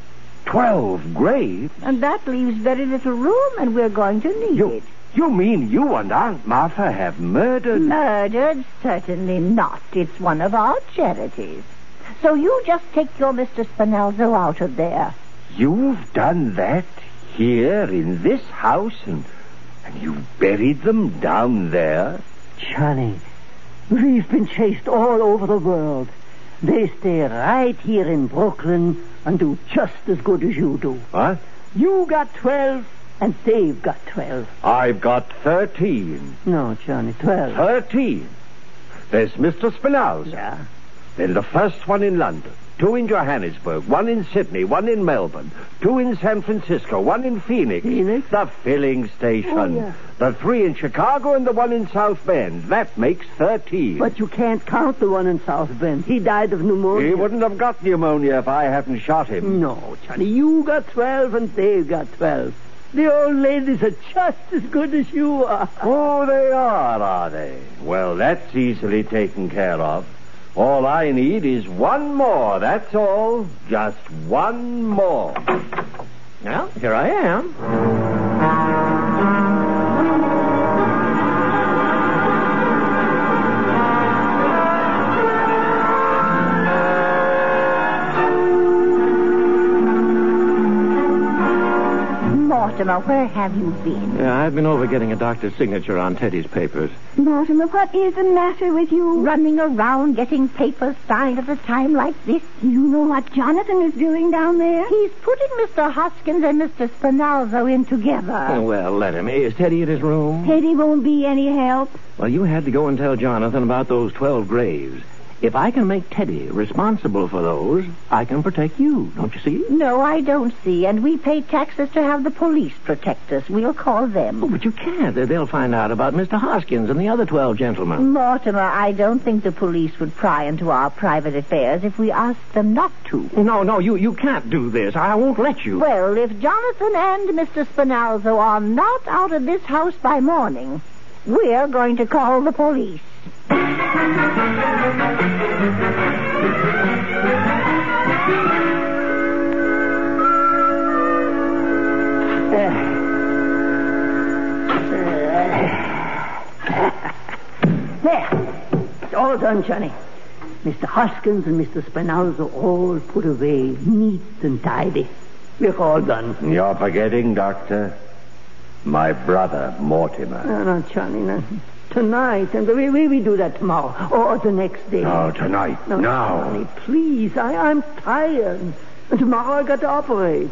12 graves? And that leaves very little room, and we're going to need it. You mean you and Aunt Martha have murdered? Murdered? Certainly not. It's one of our charities. So you just take your Mr. Spinalzo out of there. You've done that here in this house and you buried them down there? Johnny, we've been chased all over the world. They stay right here in Brooklyn and do just as good as you do. What? You got 12 and they've got 12. I've got 13. No, Johnny, 12. 13? There's Mr. Spinalzo. Yeah. Then the first one in London, 2 in Johannesburg, 1 in Sydney, 1 in Melbourne, 2 in San Francisco, 1 in Phoenix. Phoenix? The filling station. Oh, yeah. The 3 in Chicago and the 1 in South Bend. That makes 13. But you can't count the one in South Bend. He died of pneumonia. He wouldn't have got pneumonia if I hadn't shot him. No, Johnny, you got 12 and they've got 12. The old ladies are just as good as you are. Oh, they are they? Well, that's easily taken care of. All I need is 1 more, that's all. Just 1 more. Well, here I am. Mortimer, where have you been? Yeah, I've been over getting a doctor's signature on Teddy's papers. Mortimer, what is the matter with you? Running around getting papers signed at a time like this. You know what Jonathan is doing down there? He's putting Mr. Hoskins and Mr. Spinalzo in together. Oh, well, let him. Is Teddy in his room? Teddy won't be any help. Well, you had to go and tell Jonathan about those 12 graves. If I can make Teddy responsible for those, I can protect you. Don't you see? No, I don't see. And we pay taxes to have the police protect us. We'll call them. Oh, but you can't. They'll find out about Mr. Hoskins and the other 12 gentlemen. Mortimer, I don't think the police would pry into our private affairs if we asked them not to. No, you can't do this. I won't let you. Well, if Jonathan and Mr. Spinalzo are not out of this house by morning, we're going to call the police. There. all done, Johnny. Mr. Hoskins and Mr. Spinalzo all put away, neat and tidy. We're all done. You're forgetting, Doctor. My brother, Mortimer. No, Johnny, no. Tonight, and we do that tomorrow, or the next day. No, tonight. No, now. Johnny, please. I'm tired. And tomorrow I got to operate.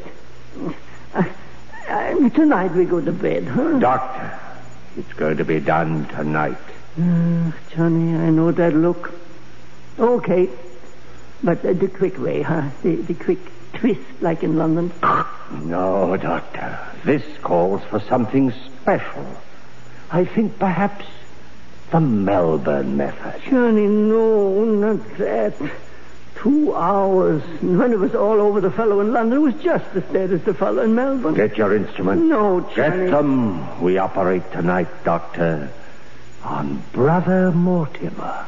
Tonight we go to bed, huh? Doctor, it's going to be done tonight. Johnny, I know that look. Okay. But the quick way, huh? The quick twist, like in London. No, Doctor. This calls for something special. I think perhaps the Melbourne method. Johnny, no, not that. 2 hours. When it was all over the fellow in London, it was just as bad as the fellow in Melbourne. Get your instrument. No, Johnny. Get them. We operate tonight, Doctor, on Brother Mortimer.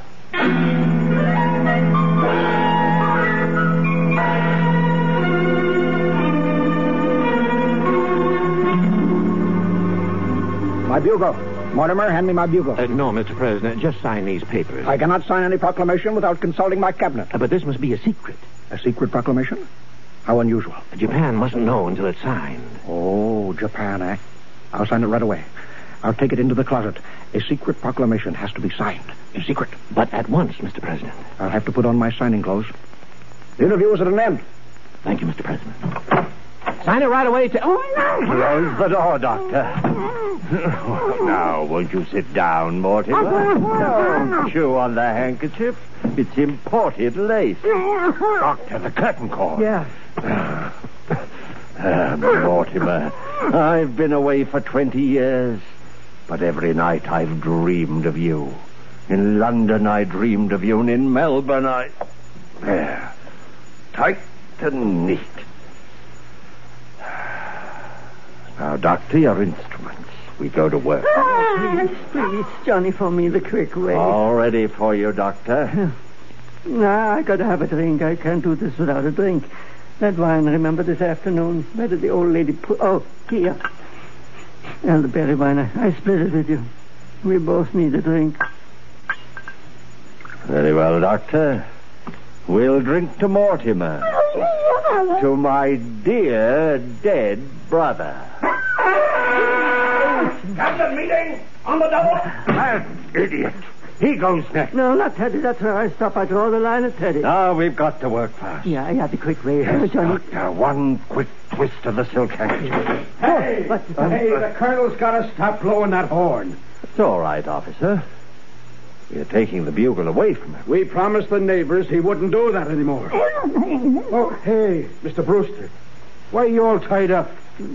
My bugle. Mortimer, hand me my bugle. No, Mr. President. Just sign these papers. I cannot sign any proclamation without consulting my cabinet. But this must be a secret. A secret proclamation? How unusual. Japan mustn't know until it's signed. Oh, Japan, eh? I'll sign it right away. I'll take it into the closet. A secret proclamation has to be signed. In secret. But at once, Mr. President. I'll have to put on my signing clothes. The interview is at an end. Thank you, Mr. President. Sign it right away. Close the door, Doctor. Now, won't you sit down, Mortimer? Don't chew on the handkerchief. It's imported lace. Doctor, the curtain cord. Yeah. Mortimer, I've been away for 20 years, but every night I've dreamed of you. In London I dreamed of you, and in Melbourne There. Tight and neat. Now, Doctor, your instruments. We go to work. Please, Johnny, for me the quick way. All ready for you, Doctor. Nah, I gotta have a drink. I can't do this without a drink. That wine, remember this afternoon? Where did the old lady put... Oh, here. Elderberry wine. I split it with you. We both need a drink. Very well, Doctor. We'll drink to Mortimer. To my dear dead brother. Captain, meeting on the double. That idiot. He goes next. No, not Teddy. That's where I stop. I draw the line at Teddy. Now we've got to work fast. Yeah, the quick way. Yes, Johnny. Doctor, one quick twist of the silk handkerchief. Hey, What's the hey, the colonel's got to stop blowing that horn. It's all right, officer. We're taking the bugle away from him. We promised the neighbors he wouldn't do that anymore. Oh, hey, Mr. Brewster. Why are you all tied up?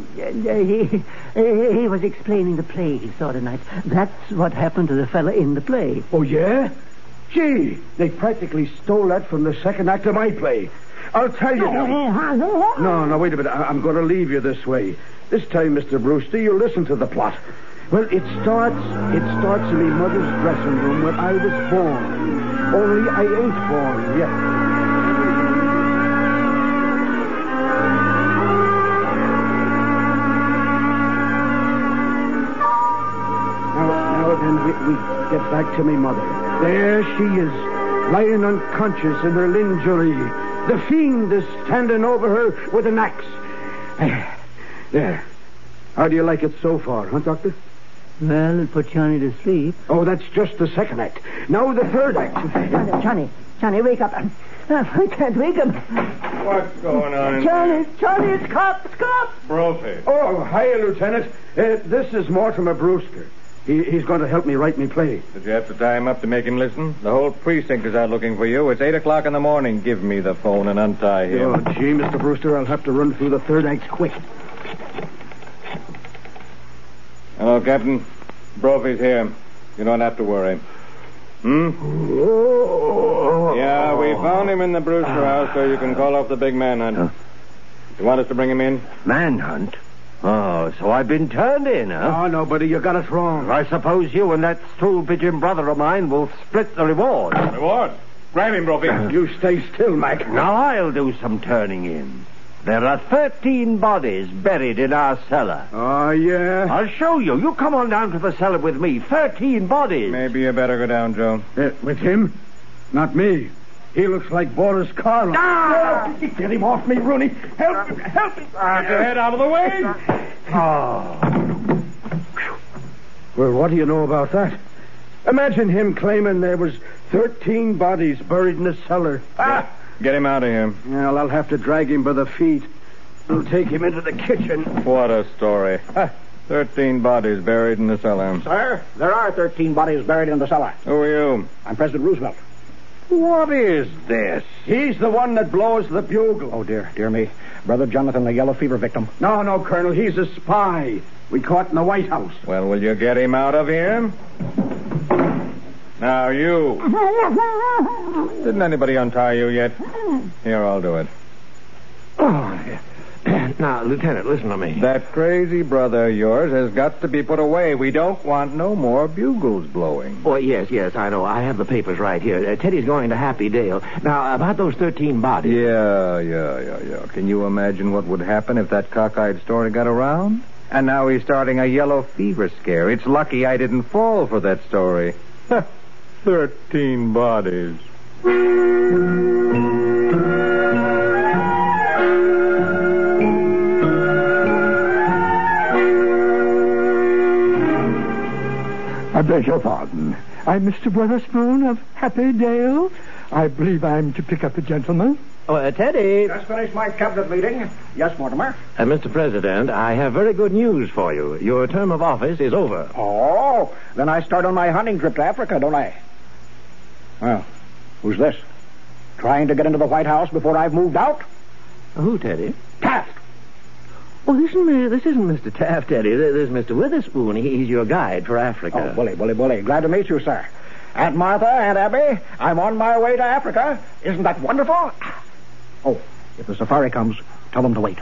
He was explaining the play he saw tonight. That's what happened to the fella in the play. Oh, yeah? Gee, they practically stole that from the second act of my play. I'll tell you now. No, wait a minute. I'm going to leave you this way. This time, Mr. Brewster, you'll listen to the plot. Well, it starts in my mother's dressing room when I was born. Only I ain't born yet. Then we get back to me mother. There she is, lying unconscious in her lingerie. The fiend is standing over her with an axe. There. How do you like it so far, huh, Doctor? Well, it put Johnny to sleep. Oh, that's just the second act. Now the third act. Johnny, wake up. I can't wake him. What's going on? Johnny, it's cops. Brophy. Oh, hiya, Lieutenant. This is Mortimer Brewster. He's going to help me write me play. Did you have to tie him up to make him listen? The whole precinct is out looking for you. It's 8 o'clock in the morning. Give me the phone and untie him. Oh, gee, Mr. Brewster, I'll have to run through the third act quick. Hello, Captain. Brophy's here. You don't have to worry. Yeah, we found him in the Brewster house, so you can call off the big manhunt. You want us to bring him in? Manhunt? Oh, so I've been turned in, huh? Oh, no, buddy, you got it wrong. I suppose you and that stool pigeon brother of mine will split the reward. Reward? Grab him, Brophy. You stay still, Mac. Now I'll do some turning in. There are 13 bodies buried in our cellar. Oh, yeah? I'll show you. You come on down to the cellar with me. 13 bodies. Maybe you better go down, Joe. With him? Not me. He looks like Boris Karloff. Ah! Get him off me, Rooney. Help me. Get your head out of the way. Oh. Well, what do you know about that? Imagine him claiming there was 13 bodies buried in the cellar. Get him out of here. Well, I'll have to drag him by the feet. I'll take him into the kitchen. What a story. 13 bodies buried in the cellar. Sir, there are 13 bodies buried in the cellar. Who are you? I'm President Roosevelt. What is this? He's the one that blows the bugle. Oh, dear me. Brother Jonathan, the yellow fever victim. No, Colonel. He's a spy. We caught in the White House. Well, will you get him out of here? Now, you. Didn't anybody untie you yet? Here, I'll do it. Oh, now, Lieutenant, listen to me. That crazy brother of yours has got to be put away. We don't want no more bugles blowing. Oh, yes, I know. I have the papers right here. Teddy's going to Happy Dale. Now, about those 13 bodies. Yeah. Can you imagine what would happen if that cockeyed story got around? And now he's starting a yellow fever scare. It's lucky I didn't fall for that story. 13 bodies. I beg your pardon. I'm Mr. Witherspoon of Happy Dale. I believe I'm to pick up a gentleman. Oh, Teddy. Just finished my cabinet meeting. Yes, Mortimer. Mr. President, I have very good news for you. Your term of office is over. Oh, then I start on my hunting trip to Africa, don't I? Well, who's this? Trying to get into the White House before I've moved out? Who, Teddy? Taft! Oh, this isn't Mr. Taft, Teddy. This is Mr. Witherspoon. He's your guide for Africa. Oh, bully. Glad to meet you, sir. Aunt Martha, Aunt Abby, I'm on my way to Africa. Isn't that wonderful? Oh, if the safari comes, tell them to wait.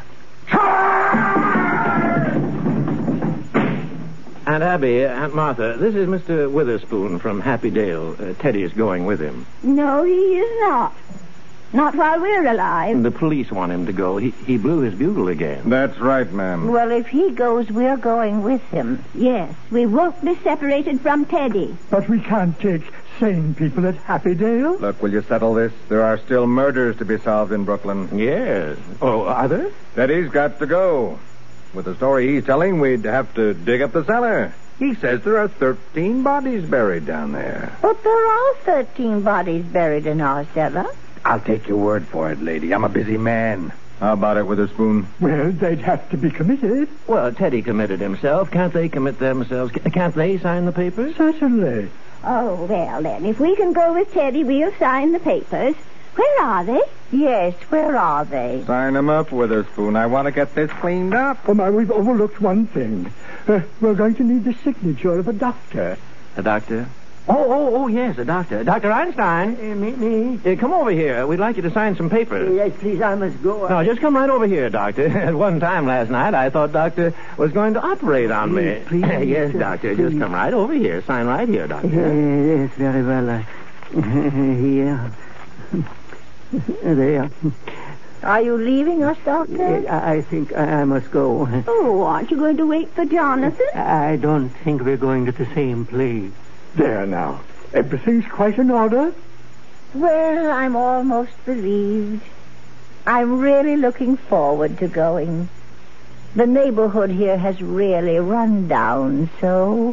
Aunt Abby, Aunt Martha, this is Mr. Witherspoon from Happy Dale. Teddy is going with him. No, he is not. Not while we're alive. The police want him to go. He blew his bugle again. That's right, ma'am. Well, if he goes, we're going with him. Yes, we won't be separated from Teddy. But we can't take sane people at Happy Dale. Look, will you settle this? There are still murders to be solved in Brooklyn. Yes. Oh, are there? Teddy's got to go. With the story he's telling, we'd have to dig up the cellar. He says there are 13 bodies buried down there. But there are 13 bodies buried in our cellar. I'll take your word for it, lady. I'm a busy man. How about it, Witherspoon? Well, they'd have to be committed. Well, Teddy committed himself. Can't they commit themselves? Can't they sign the papers? Certainly. Oh, well, then, if we can go with Teddy, we'll sign the papers. Where are they? Yes, where are they? Sign them up, Witherspoon. I want to get this cleaned up. Oh, my, we've overlooked one thing. We're going to need the signature of a doctor. A doctor? Oh, yes, a doctor. Dr. Einstein. Me? Come over here. We'd like you to sign some papers. Yes, please, I must go. No, just come right over here, Doctor. At one time last night, I thought Doctor was going to operate on me. Please, yes, Doctor, just come right over here. Sign right here, Doctor. Yes, very well. Here. There. Are you leaving us, Doctor? I think I must go. Oh, aren't you going to wait for Jonathan? I don't think we're going to the same place. There now. Everything's quite in order. Well, I'm almost relieved. I'm really looking forward to going. The neighborhood here has really run down, so...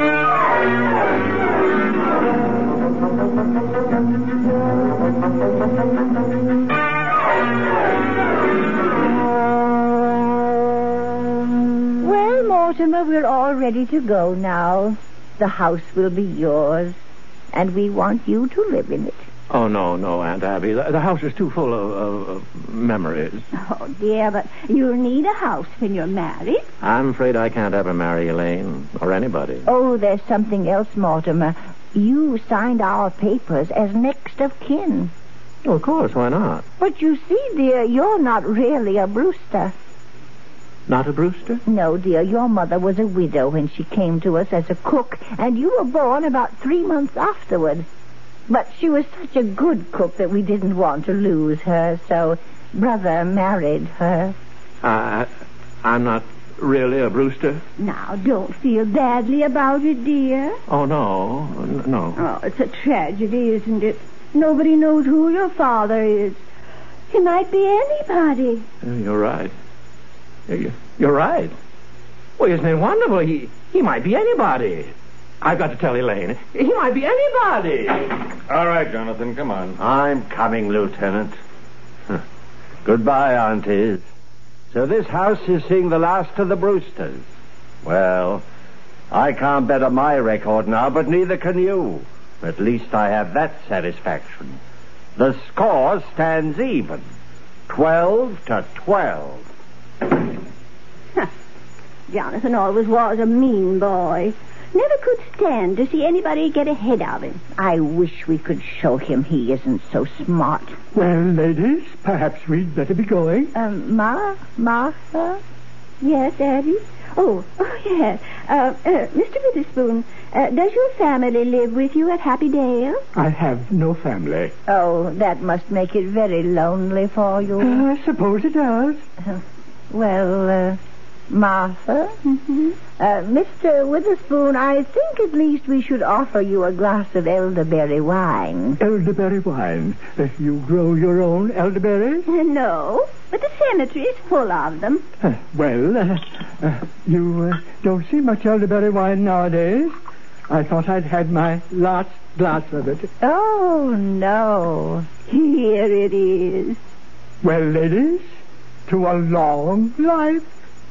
Well, Mortimer, we're all ready to go now. The house will be yours, and we want you to live in it. Oh, no, Aunt Abby. The house is too full of memories. Oh, dear, but you'll need a house when you're married. I'm afraid I can't ever marry Elaine or anybody. Oh, there's something else, Mortimer. You signed our papers as next of kin. Oh, of course, why not? But you see, dear, you're not really a Brewster. Not a Brewster? No, dear. Your mother was a widow when she came to us as a cook, and you were born about 3 months afterward. But she was such a good cook that we didn't want to lose her, so Brother married her. I'm not really a Brewster? Now, don't feel badly about it, dear. Oh, no. Oh, it's a tragedy, isn't it? Nobody knows who your father is. He might be anybody. You're right. You're right. Well, isn't it wonderful? He might be anybody. I've got to tell Elaine. He might be anybody. All right, Jonathan, come on. I'm coming, Lieutenant. Goodbye, aunties. So this house is seeing the last of the Brewsters. Well, I can't bet on my record now, but neither can you. At least I have that satisfaction. The score stands even. 12-12. Jonathan always was a mean boy. Never could stand to see anybody get ahead of him. I wish we could show him he isn't so smart. Well, ladies, perhaps we'd better be going. Martha? Yes, Abby? Oh, yes. Mr. Witherspoon, does your family live with you at Happy Dale? I have no family. Oh, that must make it very lonely for you. I suppose it does. Martha? Mm-hmm. Mr. Witherspoon, I think at least we should offer you a glass of elderberry wine. Elderberry wine? You grow your own elderberries? No, but the cemetery is full of them. You don't see much elderberry wine nowadays. I thought I'd had my last glass of it. Oh, no. Here it is. Well, ladies, to a long life.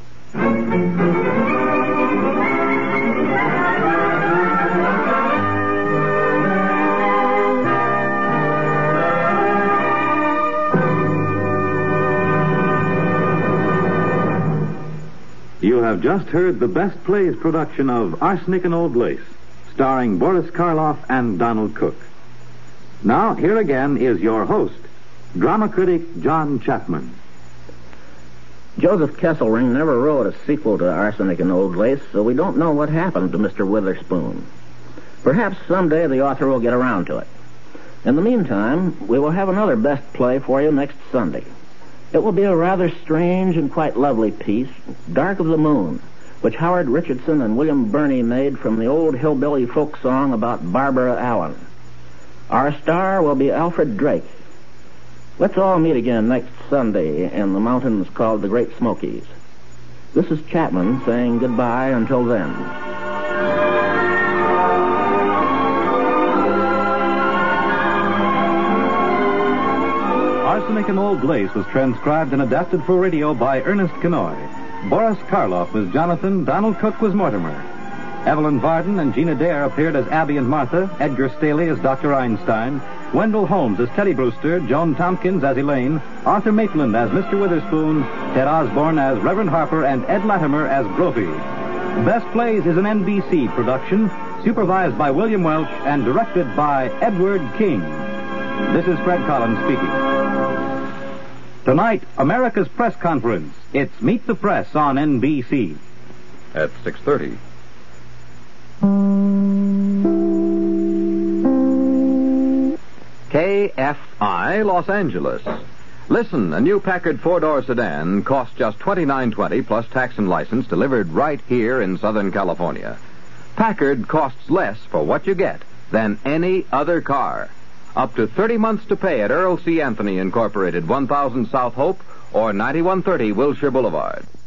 You have just heard the Best Plays production of Arsenic and Old Lace, starring Boris Karloff and Donald Cook. Now, here again is your host, drama critic John Chapman. Joseph Kesselring never wrote a sequel to Arsenic and Old Lace, so we don't know what happened to Mr. Witherspoon. Perhaps someday the author will get around to it. In the meantime, we will have another Best Play for you next Sunday. It will be a rather strange and quite lovely piece, Dark of the Moon, which Howard Richardson and William Burney made from the old hillbilly folk song about Barbara Allen. Our star will be Alfred Drake. Let's all meet again next Sunday in the mountains called the Great Smokies. This is Chapman saying goodbye until then. Arsenic and Old Lace was transcribed and adapted for radio by Ernest Kenoy. Boris Karloff was Jonathan, Donald Cook was Mortimer. Evelyn Varden and Gina Dare appeared as Abby and Martha, Edgar Staley as Dr. Einstein, Wendell Holmes as Teddy Brewster, Joan Tompkins as Elaine, Arthur Maitland as Mr. Witherspoon, Ted Osborne as Reverend Harper, and Ed Latimer as Brophy. Best Plays is an NBC production, supervised by William Welch and directed by Edward King. This is Fred Collins speaking. Tonight, America's Press Conference. It's Meet the Press on NBC. At 6:30. KFI Los Angeles. Listen, a new Packard four-door sedan costs just $29.20 plus tax and license, delivered right here in Southern California. Packard costs less for what you get than any other car. Up to 30 months to pay at Earl C. Anthony Incorporated, 1000 South Hope or 9130 Wilshire Boulevard.